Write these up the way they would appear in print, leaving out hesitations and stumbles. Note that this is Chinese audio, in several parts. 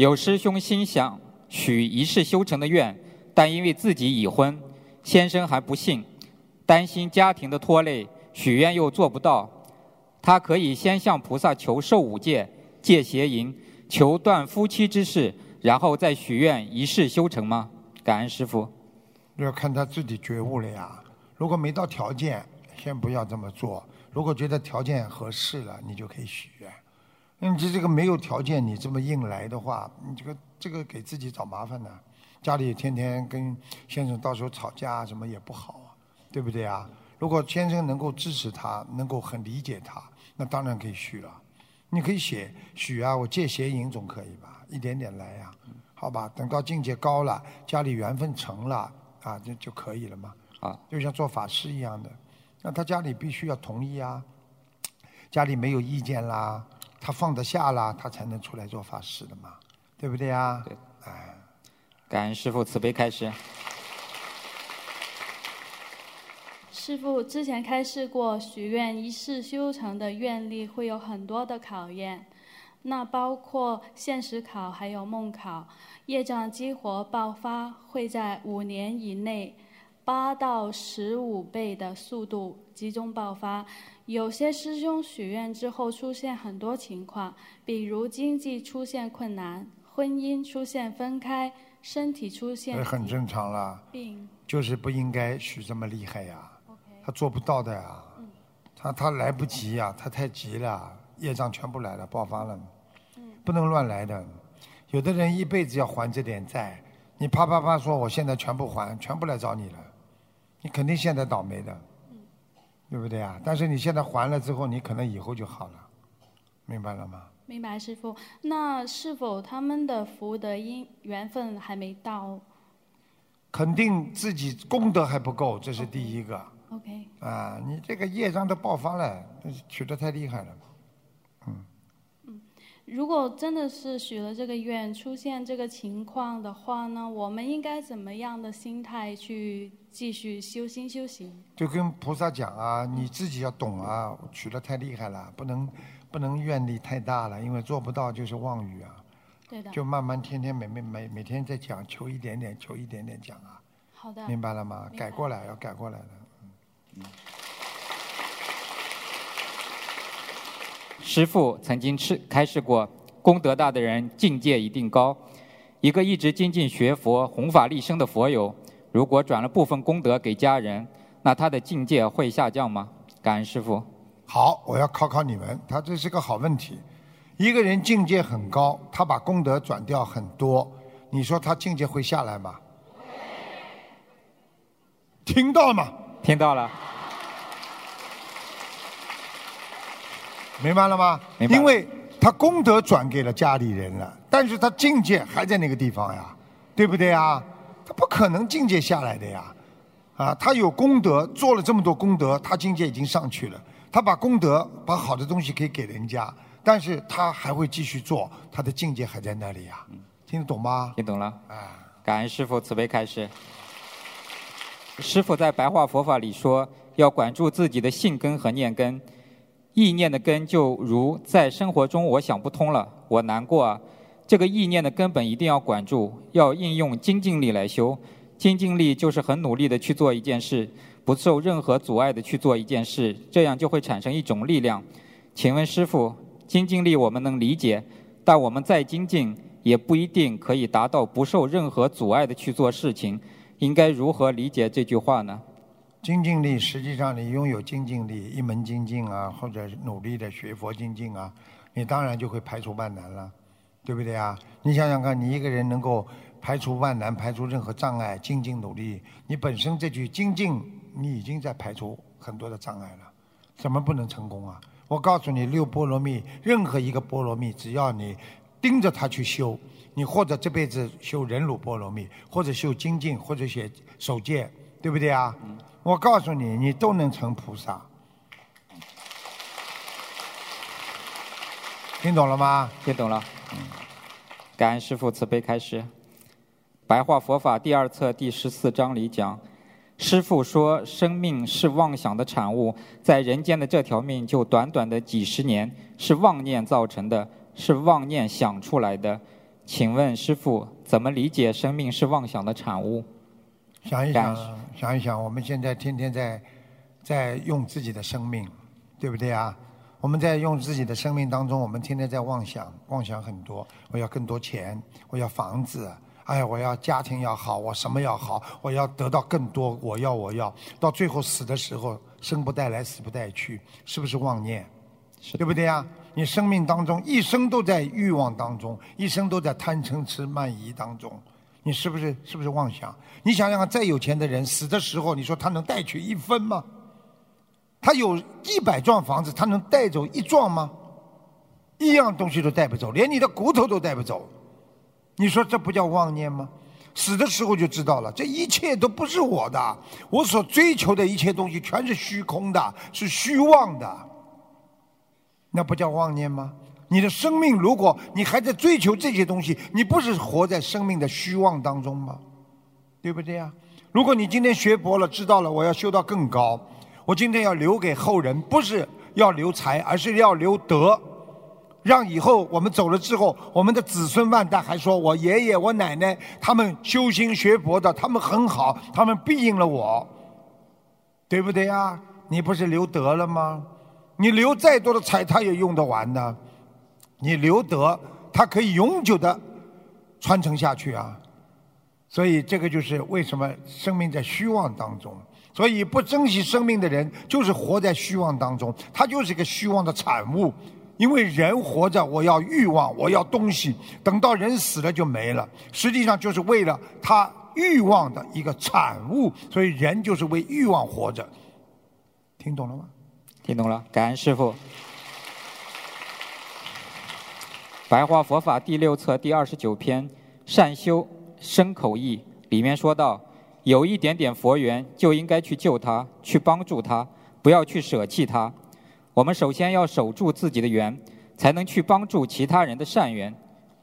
有师兄心想许一世修成的愿，但因为自己已婚，先生还不信，担心家庭的拖累，许愿又做不到。他可以先向菩萨求受五戒、戒邪淫，求断夫妻之事，然后再许愿一世修成吗？感恩师父。 要看他自己觉悟了呀。如果没到条件，先不要这么做。如果觉得条件合适了，你就可以许愿。你这个没有条件，你这么硬来的话，你这个给自己找麻烦呢。家里天天跟先生到时候吵架什么也不好啊，对不对啊？如果先生能够支持他，能够很理解他，那当然可以许了。你可以许啊，我戒邪淫总可以吧？一点点来呀，好吧？等到境界高了，家里缘分成了啊，就可以了嘛。 啊， 就像做法事一样的，那他家里必须要同意啊，家里没有意见啦，他放得下啦，他才能出来做法事的嘛，对不对呀？ 对。 哎， 感恩师父慈悲开示。 师父之前开示过，许愿一世修成的愿力会有很多的考验，那包括现实考还有梦考。业障激活爆发会在5年以内8到15倍的速度集中爆发。有些师兄许愿之后出现很多情况，比如经济出现困难，婚姻出现分开，身体出现这很正常了， 病， 就是不应该许这么厉害呀。他做不到的呀，他来不及呀，他太急了，业障全部来了，爆发了，不能乱来的。有的人一辈子要还这点债，你啪啪啪说我现在全部还，全部来找你了，你肯定现在倒霉的，对不对啊？但是你现在还了之后，你可能以后就好了，明白了吗？ 明白师父。那是否他们的福德因缘分还没到？ 肯定自己功德还不够，这是第一个。 OK。 啊，你这个业障都爆发了，取得太厉害了。 如果真的是许了这个愿，出现这个情况的话呢，我们应该怎么样的心态去继续修心修行？就跟菩萨讲啊，你自己要懂啊，取得太厉害了，不能愿力太大了，因为做不到就是妄语啊。 对的。就慢慢天天每天在讲，求一点点，求一点点讲啊。 好的。 明白了吗？改过来，要改过来的。 师父曾经开示过，功德大的人境界一定高。一个一直精进学佛、弘法利生的佛友，如果转了部分功德给家人，那他的境界会下降吗？感恩师父。 好，我要考考你们，他这是个好问题。一个人境界很高，他把功德转掉很多，你说他境界会下来吗？听到了吗？ 听到了。 明白了吗？ 明白了。 因为他功德转给了家里人了，但是他境界还在那个地方呀，对不对呀？他不可能境界下来的呀，啊，他有功德，做了这么多功德，他境界已经上去了，他把功德把好的东西可以给人家，但是他还会继续做，他的境界还在那里呀，听得懂吗？ 听懂了。感恩师父慈悲开示。师父在白话佛法里说，要管住自己的信根和念根。意念的根就如在生活中我想不通了，我难过啊，这个意念的根本一定要管住，要应用精进力来修。精进力就是很努力的去做一件事，不受任何阻碍的去做一件事，这样就会产生一种力量。请问师父，精进力我们能理解，但我们再精进也不一定可以达到不受任何阻碍的去做事情，应该如何理解这句话呢？ 精进力，实际上你拥有精进力，一门精进啊，或者努力的学佛精进啊，你当然就会排除万难了，对不对啊？你想想看，你一个人能够排除万难，排除任何障碍，精进努力，你本身这句精进，你已经在排除很多的障碍了，怎么不能成功啊？我告诉你，6波罗蜜，任何一个波罗蜜，只要你盯着它去修，你或者这辈子修忍辱波罗蜜，或者修精进，或者写守戒，对不对啊？我告诉你，你都能成菩萨。听懂了吗？ 听懂了。感恩师父慈悲开示。白话佛法第2册第14章里讲，师父说生命是妄想的产物，在人间的这条命就短短的几十年，是妄念造成的，是妄念想出来的。 请问师父，怎么理解生命是妄想的产物？ 想一想，我们现在天天在用自己的生命，对不对啊？我们在用自己的生命当中，我们天天在妄想很多。我要更多钱，我要房子，我要家庭要好，我什么要好，我要得到更多，我要，到最后死的时候，生不带来，死不带去，是不是妄念？对不对啊？你生命当中一生都在欲望当中，一生都在贪嗔痴慢疑当中。你是不是妄想？你想想看，再有钱的人死的时候，你说他能带去1分吗？他有100幢房子，他能带走1幢吗？一样东西都带不走，连你的骨头都带不走。你说这不叫妄念吗？死的时候就知道了，这一切都不是我的，我所追求的一切东西全是虚空的，是虚妄的，那不叫妄念吗？你的生命，如果你还在追求这些东西，你不是活在生命的虚妄当中吗？对不对呀？如果你今天学佛了，知道了我要修到更高，我今天要留给后人，不是要留财，而是要留德，让以后我们走了之后，我们的子孙万代还说我爷爷我奶奶他们修心学佛的，他们很好，他们庇应了我，对不对呀？你不是留德了吗？你留再多的财他也用得完的，你留德它可以永久的传承下去啊。所以这个就是为什么生命在虚妄当中，所以不珍惜生命的人就是活在虚妄当中，他就是一个虚妄的产物。因为人活着我要欲望，我要东西，等到人死了就没了，实际上就是为了他欲望的一个产物，所以人就是为欲望活着。听懂了吗？ 听懂了，感恩师父。白话佛法第6册第29篇善修身口意里面说到，有一点点佛缘就应该去救他，去帮助他，不要去舍弃他。我们首先要守住自己的缘，才能去帮助其他人的善缘。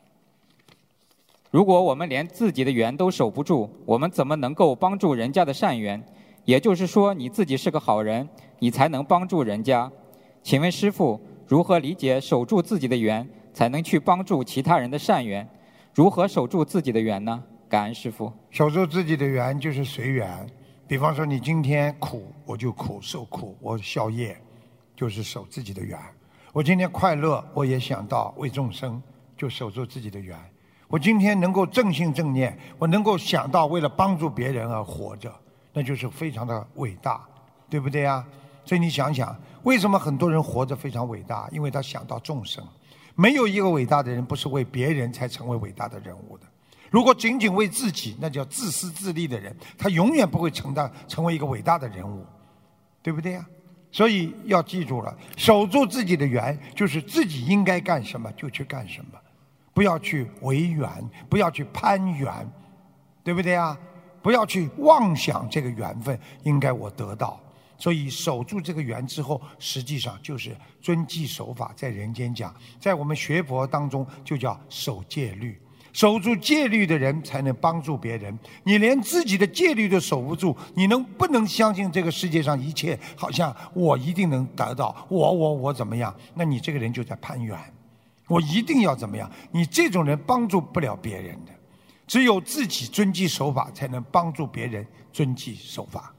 如果我们连自己的缘都守不住，我们怎么能够帮助人家的善缘？也就是说，你自己是个好人，你才能帮助人家。请问师父，如何理解守住自己的缘，才能去帮助其他人的善缘？如何守住自己的缘呢？感恩师父。 守住自己的缘就是随缘。比方说你今天苦，我就苦，受苦，我消业，就是守自己的缘。我今天快乐，我也想到为众生，就守住自己的缘。我今天能够正信正念，我能够想到为了帮助别人而活着，那就是非常的伟大，对不对啊？所以你想想，为什么很多人活着非常伟大？因为他想到众生。没有一个伟大的人不是为别人才成为伟大的人物的。如果仅仅为自己，那叫自私自利的人，他永远不会成为一个伟大的人物，对不对呀？所以要记住了，守住自己的缘，就是自己应该干什么就去干什么，不要去违缘，不要去攀缘，对不对啊？不要去妄想这个缘分应该我得到。所以守住这个缘之后，实际上就是遵纪守法。在人间讲，在我们学佛当中就叫守戒律。守住戒律的人才能帮助别人。你连自己的戒律都守不住，你不能相信这个世界上一切好像我一定能得到，我怎么样？那你这个人就在攀缘，我一定要怎么样？你这种人帮助不了别人的。只有自己遵纪守法，才能帮助别人遵纪守法。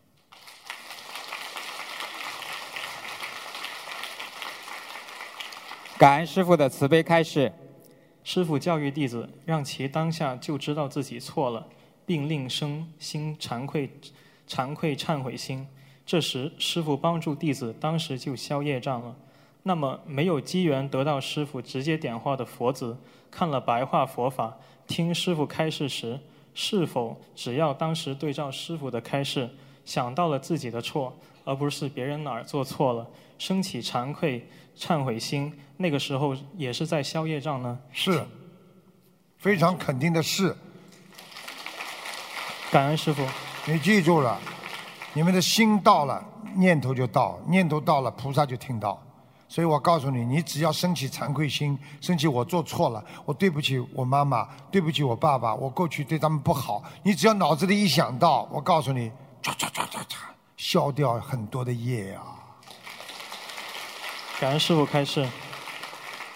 感恩师父的慈悲开示。 师父教育弟子，让其当下就知道自己错了，并令生心惭愧忏悔心。这时师父帮助弟子当时就消业障了。那么没有机缘得到师父直接点化的佛子，看了白话佛法，听师父开示时，是否只要当时对照师父的开示，想到了自己的错，而不是别人哪儿做错了，升起惭愧忏悔心，那个时候也是在消业障呢？ 是，非常肯定的是。 感恩师父。 你记住了，你们的心到了，念头就到，念头到了，菩萨就听到。所以我告诉你，你只要升起惭愧心，升起我做错了，我对不起我妈妈，对不起我爸爸，我过去对他们不好，你只要脑子里一想到，我告诉你，消掉很多的业啊。 感恩师父开示。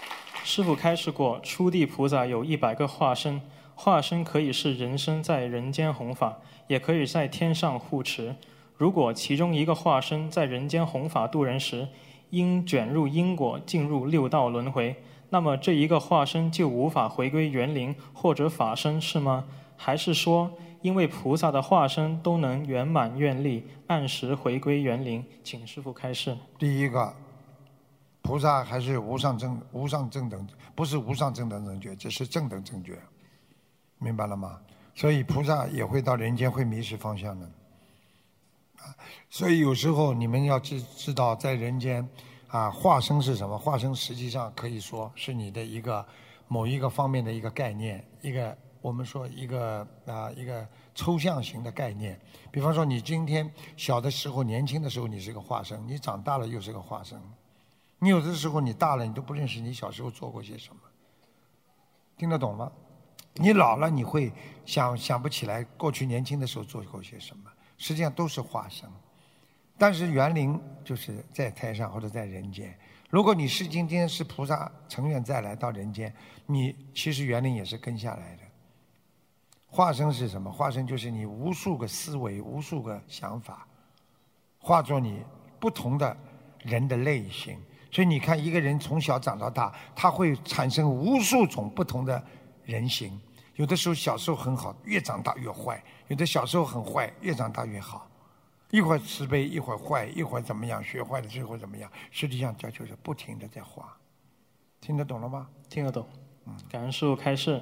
师父开示过，初地菩萨有100个化身，化身可以是人身在人间弘法，也可以在天上护持。如果其中一个化身在人间弘法度人时，因卷入因果进入6道轮回，那么这一个化身就无法回归园林或者法身，是吗？还是说，因为菩萨的化身都能圆满愿力，按时回归园林？请师父开示。 第一个，菩萨还是无上正等，不是无上正等正觉，这是正等正觉，明白了吗？所以菩萨也会到人间，会迷失方向的。所以有时候你们要知道，在人间化身是什么？化身实际上可以说是你的某一个方面的一个概念，我们说一个抽象型的概念。比方说，你今天小的时候、年轻的时候，你是个化身；你长大了又是个化身。你有的时候你大了，你都不认识你小时候做过些什么，听得懂吗？你老了，你会想不起来过去年轻的时候做过些什么。实际上都是化身，但是园林就是在台上或者在人间。如果你是今天是菩萨成愿再来到人间，你其实园林也是跟下来的。化身是什么？化身就是你无数个思维、无数个想法，化作你不同的人的类型。所以你看，一个人从小长到大，他会产生无数种不同的人形。有的时候小时候很好，越长大越坏；有的小时候很坏，越长大越好。一会儿慈悲，一会儿坏，一会儿怎么样，学坏了之后怎么样？实际上这就是不停的在化。听得懂了吗？ 听得懂。感恩师父开示。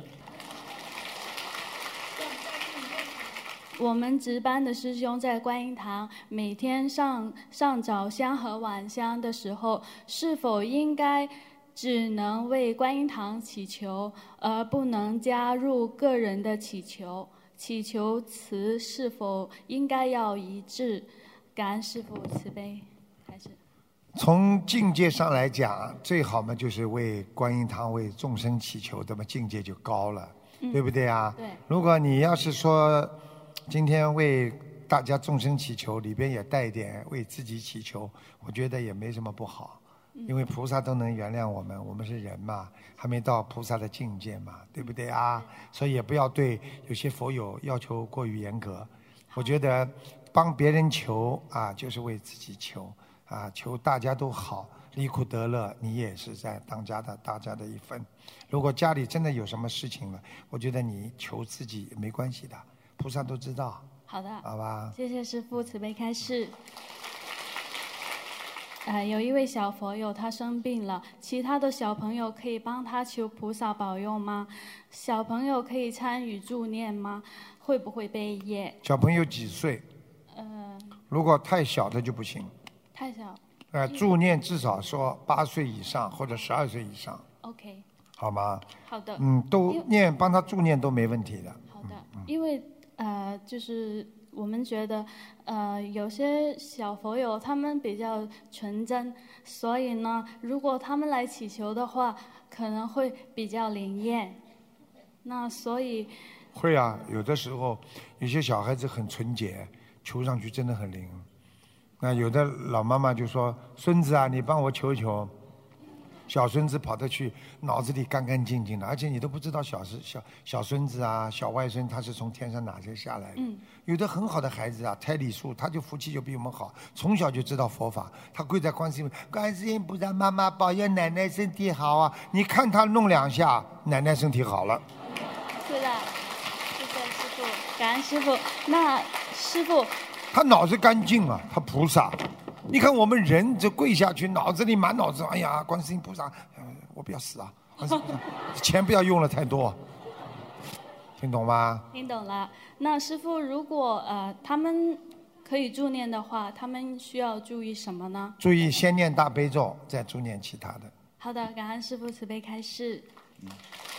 我们值班的师兄在观音堂每天上早香和晚香的时候，是否应该只能为观音堂祈求，而不能加入个人的祈求？祈求词是否应该要一致？感恩师父慈悲。开始。 从境界上来讲，最好嘛就是为观音堂、为众生祈求，那么境界就高了，对不对啊？ 对。 如果你要是说今天为大家众生祈求，里边也带一点为自己祈求，我觉得也没什么不好。因为菩萨都能原谅我们，我们是人嘛，还没到菩萨的境界嘛，对不对啊？所以也不要对有些佛友要求过于严格。我觉得帮别人求就是为自己求求大家都好，离苦得乐，你也是在大家的一份。如果家里真的有什么事情了，我觉得你求自己没关系的，菩萨都知道。 好的， 好吧。 谢谢师父慈悲开示。有一位小佛友他生病了，其他的小朋友可以帮他求菩萨保佑吗？小朋友可以参与助念吗？会不会背业？ 小朋友几岁？如果太小的就不行。 太小。 助念至少说8岁以上或者12岁以上。 OK。 好吗？ 好的。 都念帮他助念都没问题的。 好的，因为就是我们觉得有些小佛友他们比较纯真，所以呢，如果他们来祈求的话，可能会比较灵验。那所以会啊，有的时候有些小孩子很纯洁，求上去真的很灵。那有的老妈妈就说：“孙子啊，你帮我求一求。”小孙子跑得去，脑子里干干净净的，而且你都不知道小孙子啊、小外孙他是从天上哪些下来的。有的很好的孩子啊，胎里素，他就福气就比我们好，从小就知道佛法，他跪在观世音菩萨妈妈保佑奶奶身体好啊！你看他弄2下，奶奶身体好了。 是的，谢谢师父，感恩师父。那师父， 他脑子干净啊，他菩萨。你看我们人这跪下去，脑子里满脑子，哎呀，观世音菩萨，我不要死啊！钱不要用了太多，听懂吗？ 听懂了。那师父，如果他们可以助念的话，他们需要注意什么呢？ 注意先念大悲咒，再助念其他的。 好的，感恩师父慈悲开示。